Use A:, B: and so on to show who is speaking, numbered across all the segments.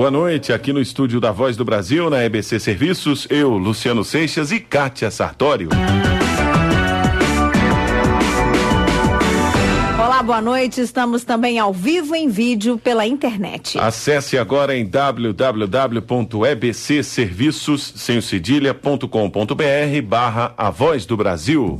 A: Boa noite, aqui no estúdio da Voz do Brasil, na EBC Serviços, eu, Luciano Seixas e Kátia Sartório.
B: Olá, boa noite, estamos também ao vivo em vídeo pela internet.
A: Acesse agora em www.ebcserviços.com.br/A Voz do Brasil.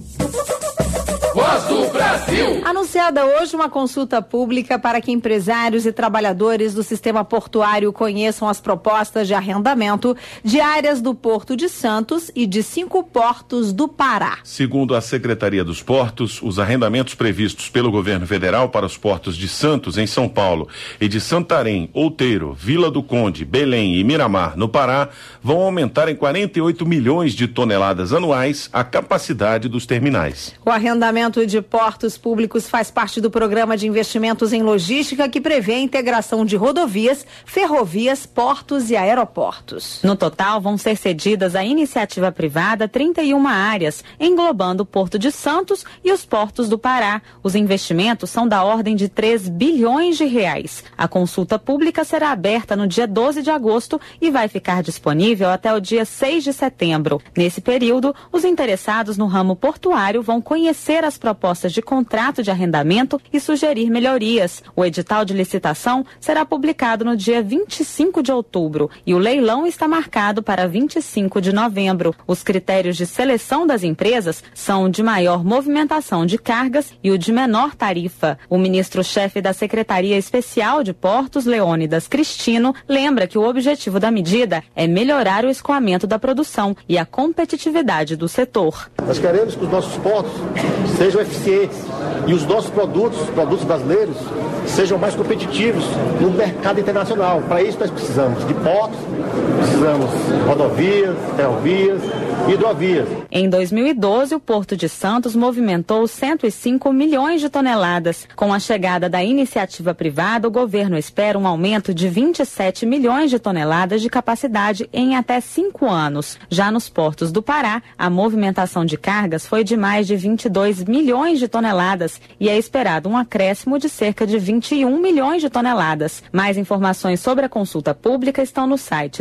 C: Voz do Brasil.
B: Anunciada hoje uma consulta pública para que empresários e trabalhadores do sistema portuário conheçam as propostas de arrendamento de áreas do Porto de Santos e de 5 portos do Pará.
A: Segundo a Secretaria dos Portos, os arrendamentos previstos pelo governo federal para os portos de Santos, em São Paulo, e de Santarém, Outeiro, Vila do Conde, Belém e Miramar, no Pará, vão aumentar em 48 milhões de toneladas anuais a capacidade dos terminais.
B: O arrendamento de portos públicos faz parte do programa de investimentos em logística que prevê a integração de rodovias, ferrovias, portos e aeroportos.
D: No total, vão ser cedidas à iniciativa privada 31 áreas, englobando o Porto de Santos e os portos do Pará. Os investimentos são da ordem de 3 bilhões de reais. A consulta pública será aberta no dia 12 de agosto e vai ficar disponível até o dia 6 de setembro. Nesse período, os interessados no ramo portuário vão conhecer as propostas de contrato de arrendamento e sugerir melhorias. O edital de licitação será publicado no dia 25 de outubro e o leilão está marcado para 25 de novembro. Os critérios de seleção das empresas são o de maior movimentação de cargas e o de menor tarifa. O ministro-chefe da Secretaria Especial de Portos, Leônidas Cristino, lembra que o objetivo da medida é melhorar o escoamento da produção e a competitividade do setor.
E: Nós queremos que os nossos portos sejam eficientes e os nossos produtos brasileiros, sejam mais competitivos no mercado internacional. Para isso nós precisamos de portos, precisamos de rodovias, ferrovias e hidrovias.
D: Em 2012, o Porto de Santos movimentou 105 milhões de toneladas. Com a chegada da iniciativa privada, o governo espera um aumento de 27 milhões de toneladas de capacidade em até 5 anos. Já nos portos do Pará, a movimentação de cargas foi de mais de 22 milhões de toneladas e é esperado um acréscimo de cerca de 21 milhões de toneladas. Mais informações sobre a consulta pública estão no site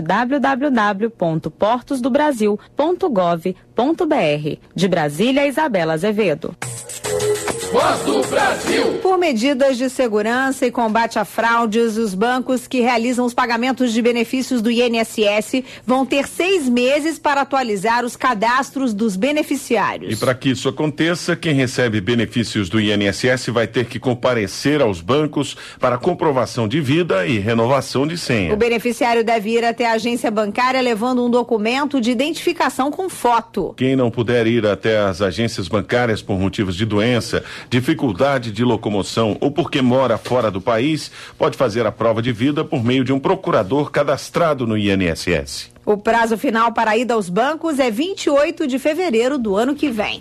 D: www.portosdobrasil.gov.br. De Brasília, Isabela Azevedo.
C: Voz do Brasil.
B: Por medidas de segurança e combate a fraudes, os bancos que realizam os pagamentos de benefícios do INSS vão ter 6 meses para atualizar os cadastros dos beneficiários.
A: E para que isso aconteça, quem recebe benefícios do INSS vai ter que comparecer aos bancos para comprovação de vida e renovação de senha.
B: O beneficiário deve ir até a agência bancária levando um documento de identificação com foto.
A: Quem não puder ir até as agências bancárias por motivos de doença, dificuldade de locomoção ou porque mora fora do país, pode fazer a prova de vida por meio de um procurador cadastrado no INSS.
B: O prazo final para a ida aos bancos é 28 de fevereiro do ano que vem.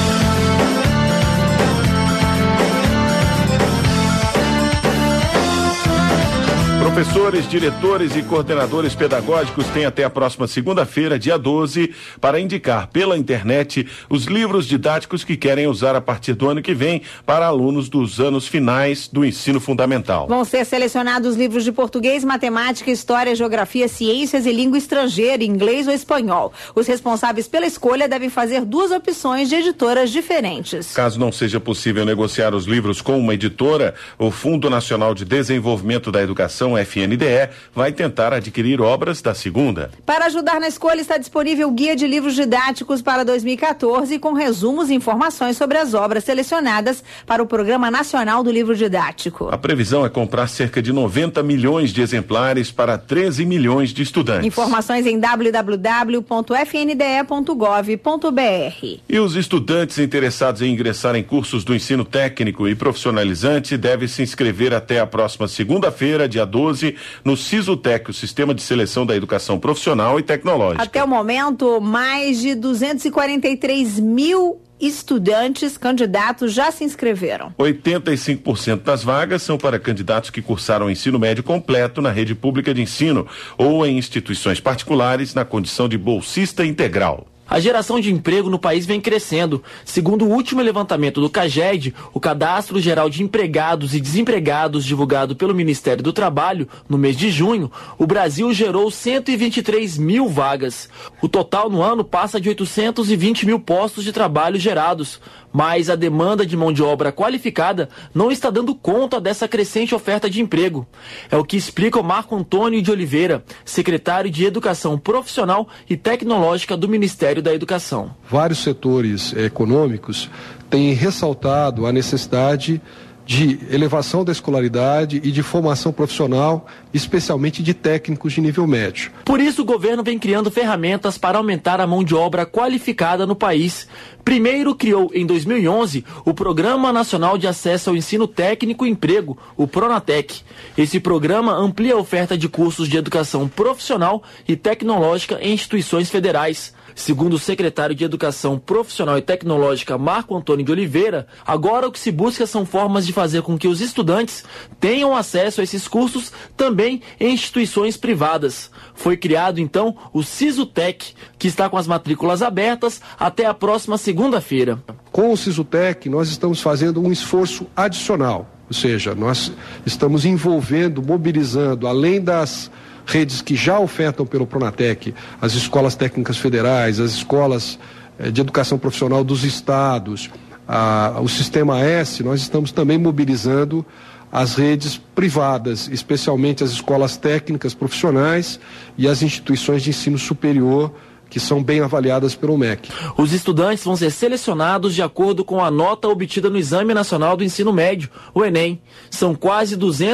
A: Professores, diretores e coordenadores pedagógicos têm até a próxima segunda-feira, dia 12, para indicar pela internet os livros didáticos que querem usar a partir do ano que vem para alunos dos anos finais do ensino fundamental.
B: Vão ser selecionados livros de português, matemática, história, geografia, ciências e língua estrangeira, inglês ou espanhol. Os responsáveis pela escolha devem fazer 2 opções de editoras diferentes.
A: Caso não seja possível negociar os livros com uma editora, o Fundo Nacional de Desenvolvimento da Educação, FNDE, vai tentar adquirir obras da segunda.
B: Para ajudar na escolha está disponível o Guia de Livros Didáticos para 2014 com resumos e informações sobre as obras selecionadas para o Programa Nacional do Livro Didático.
A: A previsão é comprar cerca de 90 milhões de exemplares para 13 milhões de estudantes.
B: Informações em www.fnde.gov.br.
A: E os estudantes interessados em ingressar em cursos do ensino técnico e profissionalizante devem se inscrever até a próxima segunda-feira, dia 12, no SISUTEC, o Sistema de Seleção da Educação Profissional e Tecnológica.
B: Até o momento, mais de 243 mil estudantes, candidatos já se inscreveram.
A: 85% das vagas são para candidatos que cursaram o ensino médio completo na rede pública de ensino ou em instituições particulares na condição de bolsista integral.
F: A geração de emprego no país vem crescendo. Segundo o último levantamento do CAGED, o Cadastro Geral de Empregados e Desempregados divulgado pelo Ministério do Trabalho, no mês de junho, o Brasil gerou 123 mil vagas. O total no ano passa de 820 mil postos de trabalho gerados. Mas a demanda de mão de obra qualificada não está dando conta dessa crescente oferta de emprego. É o que explica o Marco Antônio de Oliveira, secretário de Educação Profissional e Tecnológica do Ministério da Educação.
G: Vários setores econômicos têm ressaltado a necessidade de elevação da escolaridade e de formação profissional, especialmente de técnicos de nível médio.
F: Por isso, o governo vem criando ferramentas para aumentar a mão de obra qualificada no país. Primeiro, criou em 2011 o Programa Nacional de Acesso ao Ensino Técnico e Emprego, o PRONATEC. Esse programa amplia a oferta de cursos de educação profissional e tecnológica em instituições federais. Segundo o secretário de Educação Profissional e Tecnológica, Marco Antônio de Oliveira, agora o que se busca são formas de fazer com que os estudantes tenham acesso a esses cursos também em instituições privadas. Foi criado, então, o SISUTEC, que está com as matrículas abertas até a próxima segunda-feira.
G: Com o SISUTEC, nós estamos fazendo um esforço adicional, ou seja, nós estamos envolvendo, mobilizando, além das redes que já ofertam pelo PRONATEC, as escolas técnicas federais, as escolas de educação profissional dos estados, o Sistema S, nós estamos também mobilizando as redes privadas, especialmente as escolas técnicas profissionais e as instituições de ensino superior, que são bem avaliadas pelo MEC.
F: Os estudantes vão ser selecionados de acordo com a nota obtida no Exame Nacional do Ensino Médio, o Enem. São quase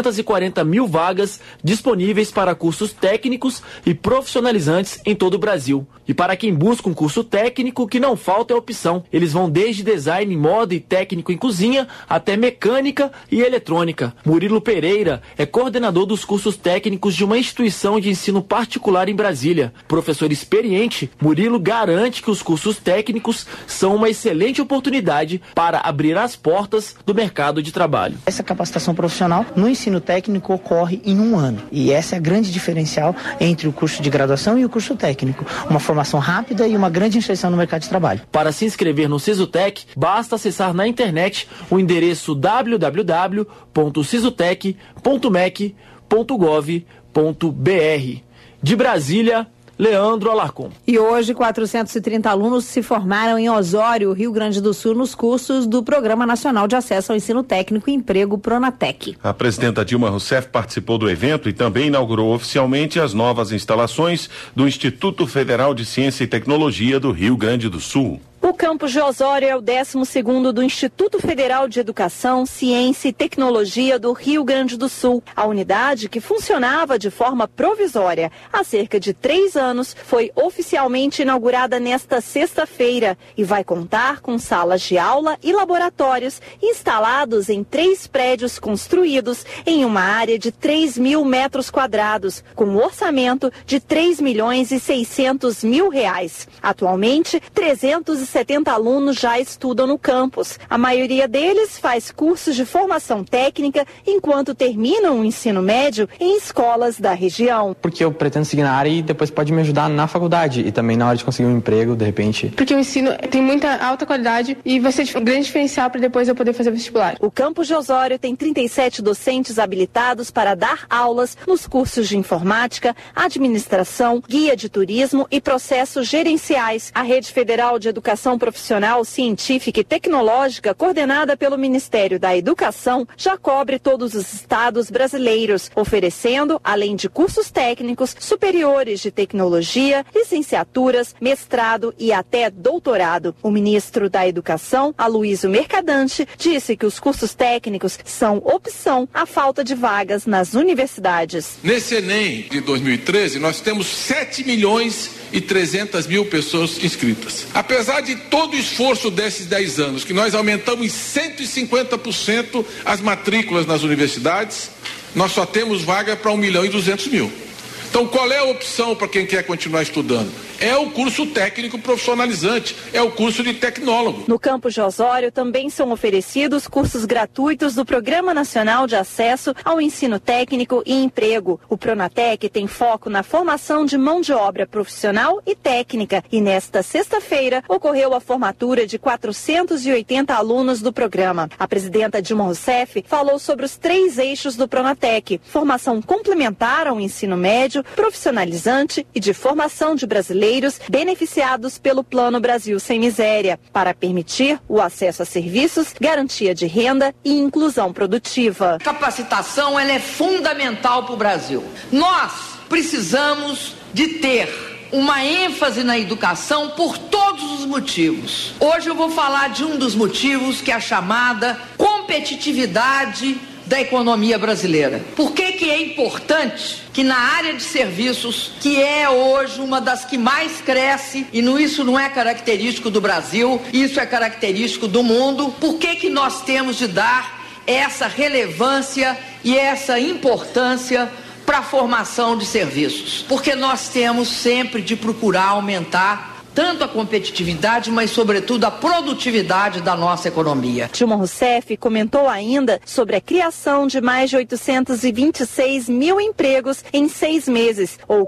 F: 240 mil vagas disponíveis para cursos técnicos e profissionalizantes em todo o Brasil. E para quem busca um curso técnico, que não falta é opção. Eles vão desde design, moda e técnico em cozinha, até mecânica e eletrônica. Murilo Pereira é coordenador dos cursos técnicos de uma instituição de ensino particular em Brasília. Professor experiente, Murilo garante que os cursos técnicos são uma excelente oportunidade para abrir as portas do mercado de trabalho.
H: Essa capacitação profissional no ensino técnico ocorre em um ano. E essa é a grande diferencial entre o curso de graduação e o curso técnico. Uma formação rápida e uma grande inserção no mercado de trabalho.
F: Para se inscrever no SISUTEC, basta acessar na internet o endereço www.sisutec.mec.gov.br. De Brasília, Leandro Alarcon.
B: E hoje, 430 alunos se formaram em Osório, Rio Grande do Sul, nos cursos do Programa Nacional de Acesso ao Ensino Técnico e Emprego, PRONATEC.
A: A presidenta Dilma Rousseff participou do evento e também inaugurou oficialmente as novas instalações do Instituto Federal de Ciência e Tecnologia do Rio Grande do Sul.
I: O campus de Osório é o 12º do Instituto Federal de Educação, Ciência e Tecnologia do Rio Grande do Sul. A unidade, que funcionava de forma provisória há cerca de 3 anos, foi oficialmente inaugurada nesta sexta-feira e vai contar com salas de aula e laboratórios instalados em 3 prédios construídos em uma área de 3.000 metros quadrados, com um orçamento de R$3.600.000. Atualmente, 370 alunos já estudam no campus. A maioria deles faz cursos de formação técnica enquanto terminam o ensino médio em escolas da região.
J: Porque eu pretendo seguir na área e depois pode me ajudar na faculdade e também na hora de conseguir um emprego, de repente.
K: Porque o ensino tem muita alta qualidade e vai ser um grande diferencial para depois eu poder fazer vestibular.
I: O campus de Osório tem 37 docentes habilitados para dar aulas nos cursos de informática, administração, guia de turismo e processos gerenciais. A Rede Federal de Educação Profissional, Científica e Tecnológica, coordenada pelo Ministério da Educação, já cobre todos os estados brasileiros, oferecendo, além de cursos técnicos, superiores de tecnologia, licenciaturas, mestrado e até doutorado. O ministro da Educação, Aloysio Mercadante, disse que os cursos técnicos são opção à falta de vagas nas universidades.
C: Nesse Enem de 2013, nós temos 7.300.000 pessoas inscritas. Apesar de todo o esforço desses 10 anos, que nós aumentamos em 150% as matrículas nas universidades, nós só temos vaga para 1.200.000. Então, qual é a opção para quem quer continuar estudando? é o curso técnico profissionalizante, é o curso de tecnólogo.
I: No campus de Osório também são oferecidos cursos gratuitos do Programa Nacional de Acesso ao Ensino Técnico e Emprego. O Pronatec tem foco na formação de mão de obra profissional e técnica e nesta sexta-feira ocorreu a formatura de 480 alunos do programa. A presidenta Dilma Rousseff falou sobre os 3 eixos do Pronatec: formação complementar ao ensino médio, profissionalizante e de formação de brasileiros beneficiados pelo Plano Brasil Sem Miséria, para permitir o acesso a serviços, garantia de renda e inclusão produtiva.
L: A capacitação ela é fundamental para o Brasil. Nós precisamos de ter uma ênfase na educação por todos os motivos. Hoje eu vou falar de um dos motivos, que é a chamada competitividade da economia brasileira. Por que é importante que na área de serviços, que é hoje uma das que mais cresce, e isso não é característico do Brasil, isso é característico do mundo, por que nós temos de dar essa relevância e essa importância para a formação de serviços? Porque nós temos sempre de procurar aumentar tanto a competitividade, mas sobretudo a produtividade da nossa economia.
I: Dilma Rousseff comentou ainda sobre a criação de mais de 826 mil empregos em 6 meses, ou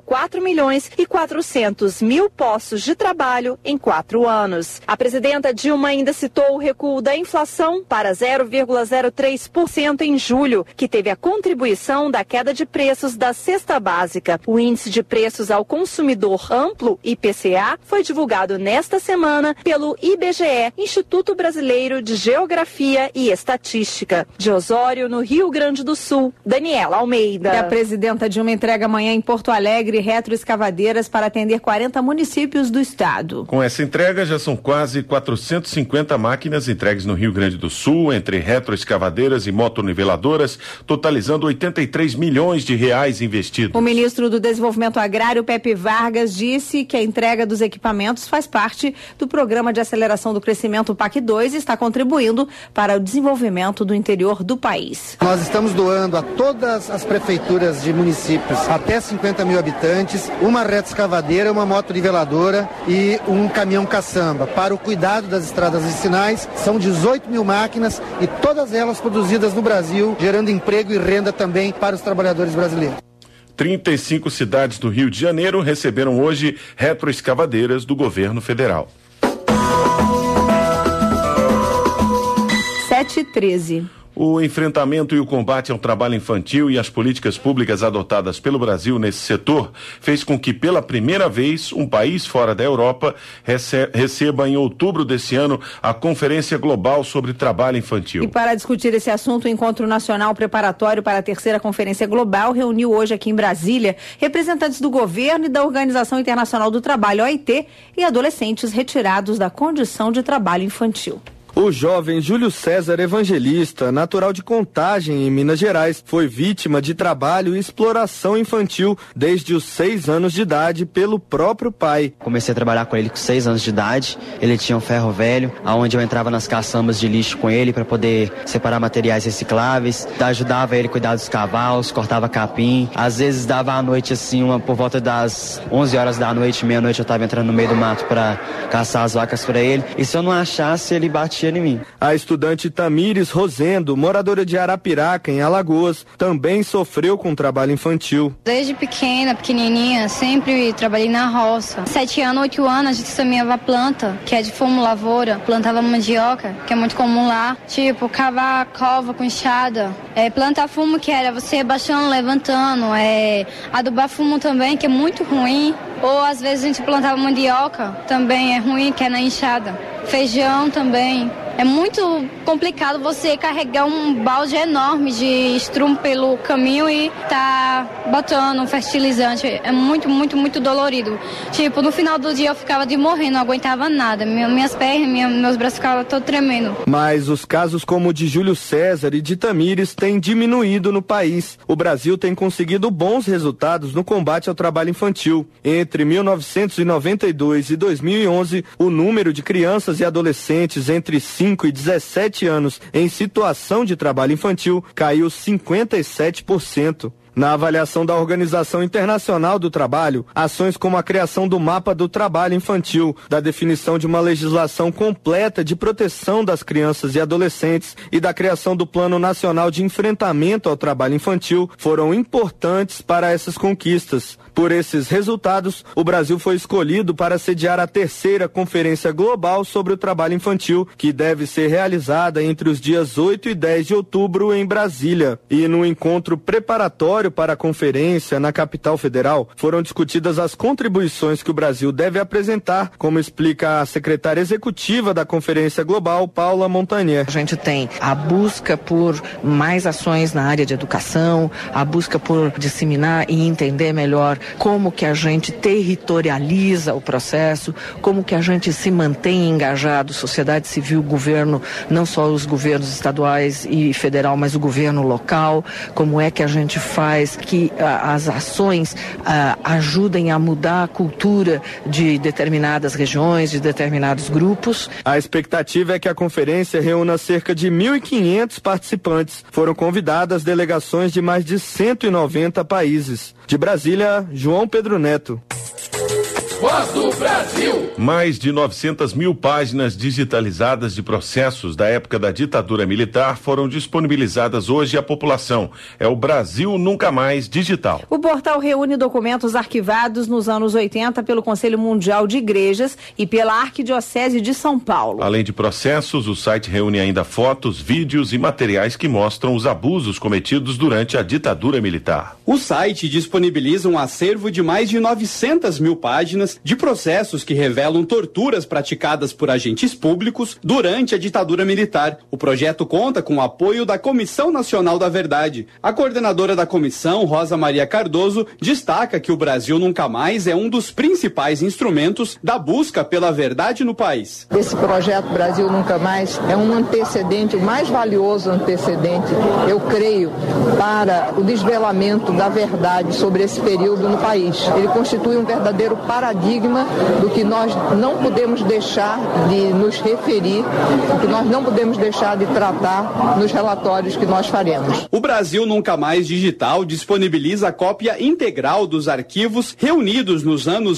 I: 4.400.000 postos de trabalho em 4 anos. A presidenta Dilma ainda citou o recuo da inflação para 0,03% em julho, que teve a contribuição da queda de preços da cesta básica. O índice de preços ao consumidor amplo, IPCA, foi divulgado nesta semana pelo IBGE, Instituto Brasileiro de Geografia e Estatística. De Osório, no Rio Grande do Sul, Daniela Almeida.
B: E a presidenta Dilma entrega amanhã em Porto Alegre retroescavadeiras para atender 40 municípios do estado.
A: Com essa entrega, já são quase 450 máquinas entregues no Rio Grande do Sul, entre retroescavadeiras e motoniveladoras, totalizando 83 milhões de reais investidos.
B: O ministro do Desenvolvimento Agrário, Pepe Vargas, disse que a entrega dos equipamentos faz parte do Programa de Aceleração do Crescimento PAC 2 e está contribuindo para o desenvolvimento do interior do país.
M: Nós estamos doando a todas as prefeituras de municípios até 50 mil habitantes uma retroescavadeira, uma motoniveladora e um caminhão caçamba para o cuidado das estradas vicinais. São 18 mil máquinas e todas elas produzidas no Brasil, gerando emprego e renda também para os trabalhadores brasileiros.
A: 35 cidades do Rio de Janeiro receberam hoje retroescavadeiras do governo federal.
B: 7h13.
A: O enfrentamento e o combate ao trabalho infantil e as políticas públicas adotadas pelo Brasil nesse setor fez com que, pela primeira vez, um país fora da Europa receba em outubro desse ano a Conferência Global sobre Trabalho Infantil.
B: E para discutir esse assunto, o Encontro Nacional Preparatório para a Terceira Conferência Global reuniu hoje aqui em Brasília representantes do governo e da Organização Internacional do Trabalho, OIT, e adolescentes retirados da condição de trabalho infantil.
N: O jovem Júlio César Evangelista, natural de Contagem, em Minas Gerais, foi vítima de trabalho e exploração infantil desde os 6 anos de idade pelo próprio pai.
J: Comecei a trabalhar com ele com 6 anos de idade. Ele tinha um ferro velho, onde eu entrava nas caçambas de lixo com ele para poder separar materiais recicláveis. Ajudava ele a cuidar dos cavalos, cortava capim. Às vezes dava à noite assim, por volta das 11 horas da noite, meia-noite, eu estava entrando no meio do mato para caçar as vacas para ele. E se eu não achasse, ele batia em mim.
N: A estudante Tamires Rosendo, moradora de Arapiraca, em Alagoas, também sofreu com trabalho infantil.
O: Desde pequenininha, sempre trabalhei na roça. 7 anos, 8 anos, a gente semeava planta, que é de fumo lavoura, plantava mandioca, que é muito comum lá. Tipo, cavar cova com enxada, plantar fumo, que era você baixando, levantando, adubar fumo também, que é muito ruim. Ou às vezes a gente plantava mandioca, também é ruim, que é na enxada. Feijão também. É muito complicado você carregar um balde enorme de estrume pelo caminho e tá botando um fertilizante. É muito, muito, muito dolorido. Tipo, no final do dia eu ficava de morrer, não aguentava nada. Minhas pernas, meus braços ficavam todos tremendo.
N: Mas os casos como o de Júlio César e de Tamires têm diminuído no país. O Brasil tem conseguido bons resultados no combate ao trabalho infantil. Entre 1992 e 2011, o número de crianças e adolescentes entre 5 e 17 anos em situação de trabalho infantil caiu 57%. Na avaliação da Organização Internacional do Trabalho, ações como a criação do mapa do trabalho infantil, da definição de uma legislação completa de proteção das crianças e adolescentes e da criação do Plano Nacional de Enfrentamento ao Trabalho Infantil foram importantes para essas conquistas. Por esses resultados, o Brasil foi escolhido para sediar a 3ª Conferência Global sobre o Trabalho Infantil, que deve ser realizada entre os dias 8 e 10 de outubro em Brasília. E no encontro preparatório para a conferência na capital federal, foram discutidas as contribuições que o Brasil deve apresentar, como explica a secretária executiva da Conferência Global, Paula Montagnier.
P: A gente tem a busca por mais ações na área de educação, a busca por disseminar e entender melhor como que a gente territorializa o processo, como que a gente se mantém engajado, sociedade civil, governo, não só os governos estaduais e federal, mas o governo local, como é que a gente faz que as ações ajudem a mudar a cultura de determinadas regiões, de determinados grupos.
N: A expectativa é que a conferência reúna cerca de 1.500 participantes. Foram convidadas delegações de mais de 190 países. De Brasília, João Pedro Neto.
A: Voz do Brasil. Mais de 900 mil páginas digitalizadas de processos da época da ditadura militar foram disponibilizadas hoje à população. É o Brasil Nunca Mais Digital.
B: O portal reúne documentos arquivados nos anos 80 pelo Conselho Mundial de Igrejas e pela Arquidiocese de São Paulo.
A: Além de processos, o site reúne ainda fotos, vídeos e materiais que mostram os abusos cometidos durante a ditadura militar.
Q: O site disponibiliza um acervo de mais de 900 mil páginas de processos que revelam torturas praticadas por agentes públicos durante a ditadura militar. O projeto conta com o apoio da Comissão Nacional da Verdade. A coordenadora da comissão, Rosa Maria Cardoso, destaca que o Brasil Nunca Mais é um dos principais instrumentos da busca pela verdade no país.
R: Esse projeto Brasil Nunca Mais é um antecedente, o mais valioso antecedente, eu creio, para o desvelamento da verdade sobre esse período no país. Ele constitui um verdadeiro paradigma do que nós não podemos deixar de nos referir, do que nós não podemos deixar de tratar nos relatórios que nós faremos.
Q: O Brasil Nunca Mais Digital disponibiliza a cópia integral dos arquivos reunidos nos anos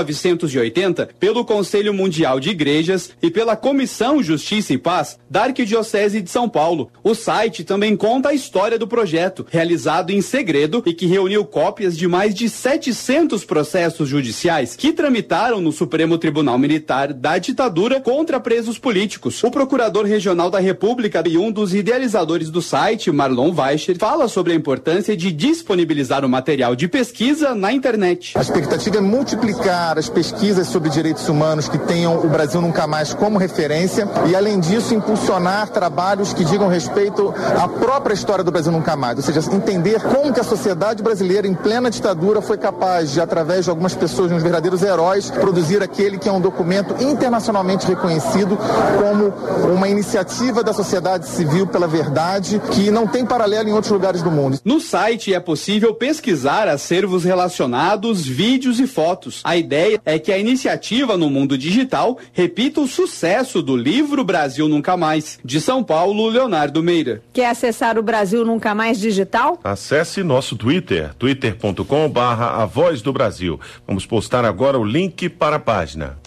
Q: 1980 pelo Conselho Mundial de Igrejas e pela Comissão Justiça e Paz da Arquidiocese de São Paulo. O site também conta a história do projeto, realizado em segredo e que reuniu cópias de mais de 700 processos judiciais que tramitaram no Supremo Tribunal Militar da ditadura contra presos políticos. O procurador regional da República e um dos idealizadores do site, Marlon Weicher, fala sobre a importância de disponibilizar o material de pesquisa na internet.
S: A expectativa é multiplicar as pesquisas sobre direitos humanos que tenham o Brasil Nunca Mais como referência e, além disso, impulsionar trabalhos que digam respeito à própria história do Brasil Nunca Mais, ou seja, entender como que a sociedade brasileira em plena ditadura foi capaz de, através de algumas pessoas, uns verdadeiros heróis, produzir aquele que é um documento internacionalmente reconhecido como uma iniciativa da sociedade civil pela verdade que não tem paralelo em outros lugares do mundo.
Q: No site é possível pesquisar acervos relacionados, vídeos e fotos. A ideia é que a iniciativa no mundo digital repita o sucesso do livro Brasil Nunca Mais. De São Paulo, Leonardo Meira.
B: Quer acessar o Brasil Nunca Mais Digital?
A: Acesse nosso Twitter, twitter.com/A Voz do Brasil. Vamos postar agora o link para a página.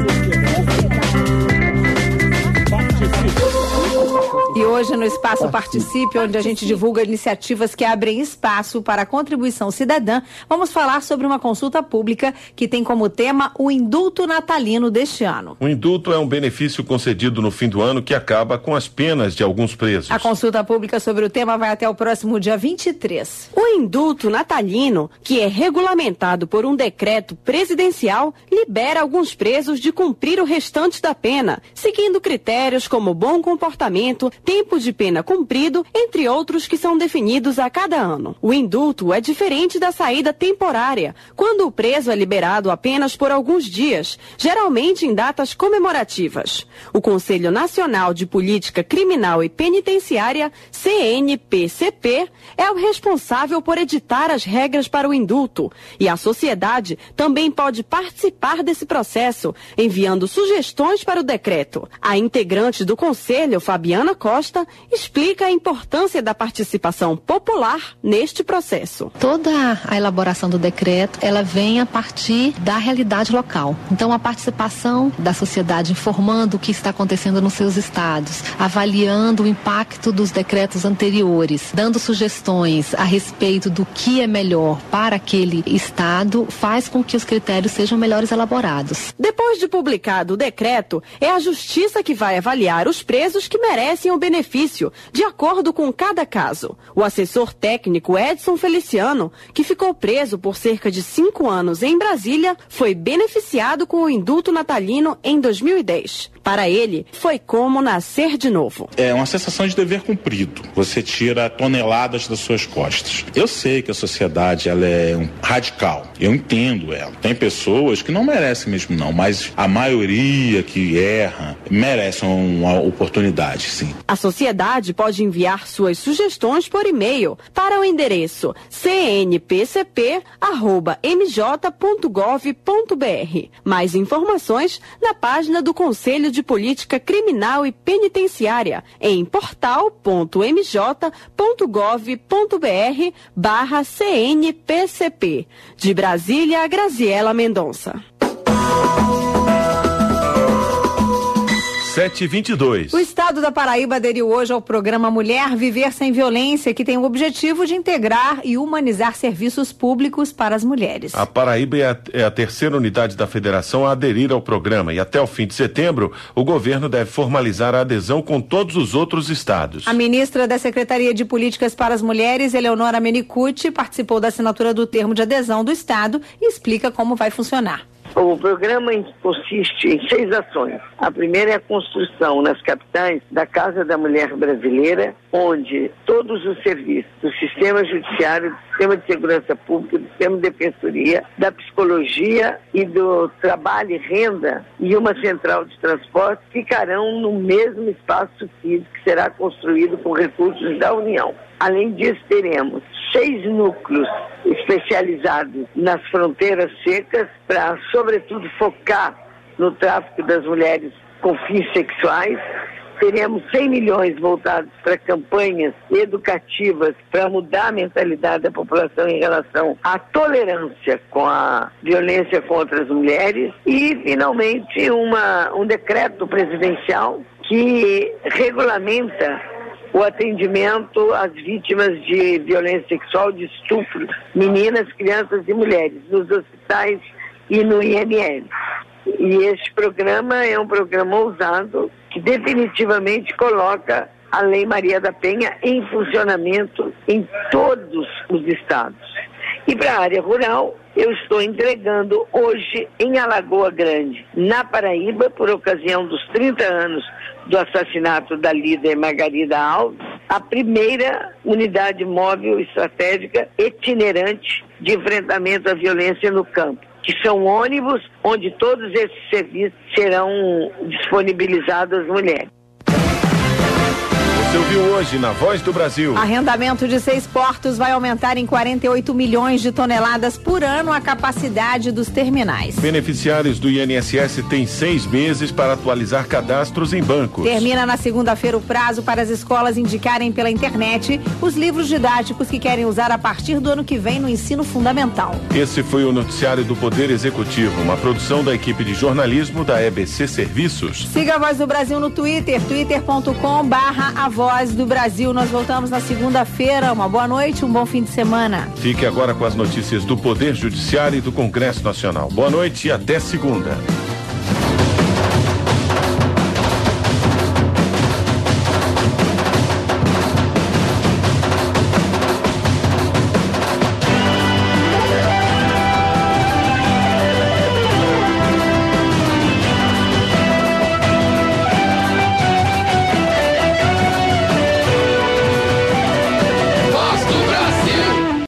B: E hoje no Espaço Participe, onde a gente divulga iniciativas que abrem espaço para a contribuição cidadã, vamos falar sobre uma consulta pública que tem como tema o indulto natalino deste ano.
A: O indulto é um benefício concedido no fim do ano que acaba com as penas de alguns presos.
B: A consulta pública sobre o tema vai até o próximo dia 23.
T: O indulto natalino, que é regulamentado por um decreto presidencial, libera alguns presos de cumprir o restante da pena, seguindo critérios como bom comportamento, tempo de pena cumprido, entre outros que são definidos a cada ano. O indulto é diferente da saída temporária, quando o preso é liberado apenas por alguns dias, geralmente em datas comemorativas. O Conselho Nacional de Política Criminal e Penitenciária, CNPCP, é o responsável por editar as regras para o indulto, e a sociedade também pode participar desse processo, enviando sugestões para o decreto. A integrante do Conselho, Fabiana Costa, Mota explica a importância da participação popular neste processo.
U: Toda a elaboração do decreto, ela vem a partir da realidade local. Então, a participação da sociedade informando o que está acontecendo nos seus estados, avaliando o impacto dos decretos anteriores, dando sugestões a respeito do que é melhor para aquele estado, faz com que os critérios sejam melhores elaborados.
T: Depois de publicado o decreto, é a Justiça que vai avaliar os presos que merecem o benefício, de acordo com cada caso. O assessor técnico Edson Feliciano, que ficou preso por cerca de 5 anos em Brasília, foi beneficiado com o indulto natalino em 2010. Para ele, foi como nascer de novo.
V: É uma sensação de dever cumprido. Você tira toneladas das suas costas. Eu sei que a sociedade ela é radical. Eu entendo ela. Tem pessoas que não merecem mesmo não, mas a maioria que erra merece uma oportunidade, sim.
T: A sociedade pode enviar suas sugestões por e-mail para o endereço cnpcp@mj.gov.br. Mais informações na página do Conselho de Política Criminal e Penitenciária em portal.mj.gov.br/CNPCP. De Brasília, Graziela Mendonça.
A: 7h22.
B: O estado da Paraíba aderiu hoje ao programa Mulher Viver Sem Violência, que tem o objetivo de integrar e humanizar serviços públicos para as mulheres.
A: A Paraíba é a terceira unidade da federação a aderir ao programa e até o fim de setembro o governo deve formalizar a adesão com todos os outros estados.
B: A ministra da Secretaria de Políticas para as Mulheres, Eleonora Menicucci, participou da assinatura do termo de adesão do estado e explica como vai funcionar.
W: O programa consiste em 6 ações. A primeira é a construção nas capitais da Casa da Mulher Brasileira, onde todos os serviços do sistema judiciário, do sistema de segurança pública, do sistema de defensoria, da psicologia e do trabalho e renda e uma central de transporte ficarão no mesmo espaço físico que será construído com recursos da União. Além disso, teremos 6 núcleos especializados nas fronteiras secas para, sobretudo, focar no tráfico das mulheres com fins sexuais. Teremos 100 milhões voltados para campanhas educativas para mudar a mentalidade da população em relação à tolerância com a violência contra as mulheres e, finalmente, um decreto presidencial que regulamenta o atendimento às vítimas de violência sexual, de estupro, meninas, crianças e mulheres, nos hospitais e no IML. E este programa é um programa ousado que definitivamente coloca a Lei Maria da Penha em funcionamento em todos os estados. E para a área rural, eu estou entregando hoje em Alagoa Grande, na Paraíba, por ocasião dos 30 anos do assassinato da líder Margarida Alves, a primeira unidade móvel estratégica itinerante de enfrentamento à violência no campo, que são ônibus onde todos esses serviços serão disponibilizados às mulheres.
A: Você ouviu hoje na Voz do Brasil.
B: Arrendamento de 6 portos vai aumentar em 48 milhões de toneladas por ano a capacidade dos terminais.
A: Beneficiários do INSS têm 6 meses para atualizar cadastros em bancos.
B: Termina na segunda-feira o prazo para as escolas indicarem pela internet os livros didáticos que querem usar a partir do ano que vem no ensino fundamental.
A: Esse foi o noticiário do Poder Executivo, uma produção da equipe de jornalismo da EBC Serviços.
B: Siga a Voz do Brasil no Twitter, twitter.com/a Voz do Brasil. Nós voltamos na segunda-feira. Uma boa noite, um bom fim de semana.
A: Fique agora com as notícias do Poder Judiciário e do Congresso Nacional. Boa noite e até segunda.